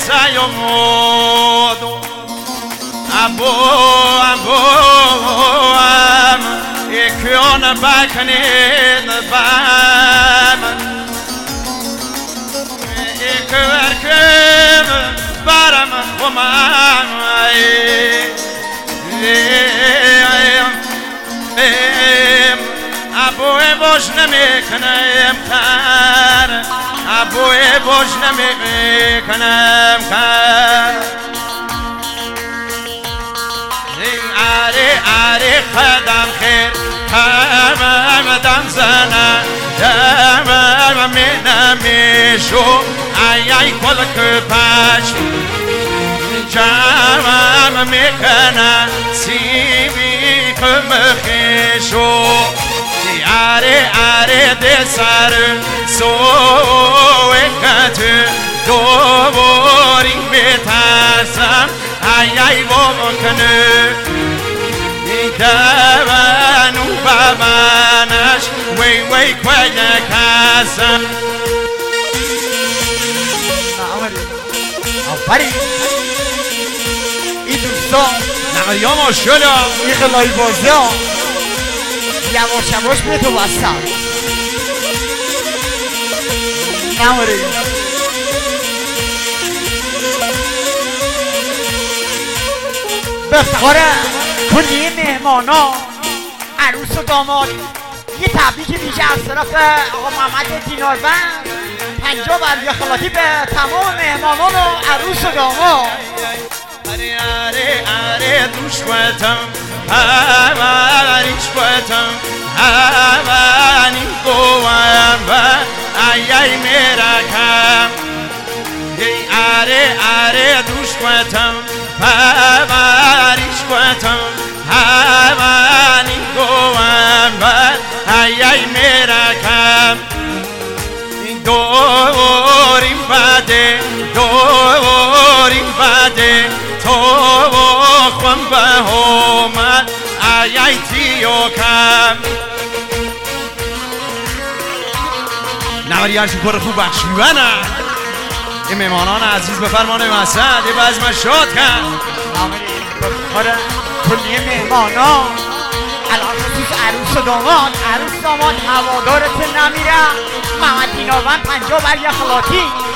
سیامود ابو اکیان بکنید بام اکورکم برم خمام ابوی باش نمیکنم کار ابوی باش نمیکنم کار آره خدام خیر همم دم زنه دمم نمیشو ای کل کپاش جمم میکنه سیبی کمخشو آره ده سر سوکت دوباری میترسم ای بابا کنه دوانو بابانش وی کنه کسم آفرین این دوستان نماریا ماشاءالله این خلایی بازی ها یواش به تو بستم نماریم به افتخار کلیه مهمانا عروس و داماد یه تبریک ویژه از طرف آقا محمد دیناربند 50 برگه خلاطی به تمام مهمانان و عروس و داماد آره دوش بودم هواریش بودم هوانی گوام و ای میرکم آره دوش بودم هواریش بودم هوانی گوام و ای میرکم دوریم بده تو خون به همه ای تیو کم نوری هرچی پر خوب بخشیوانه این مهمانان عزیز به فرمان مسد یه بزم شاد کن آره کلیه مهمانا الان خصوص عروس و داماد هوادارت نمیره محمد دیناربند 50 برگه خلاطی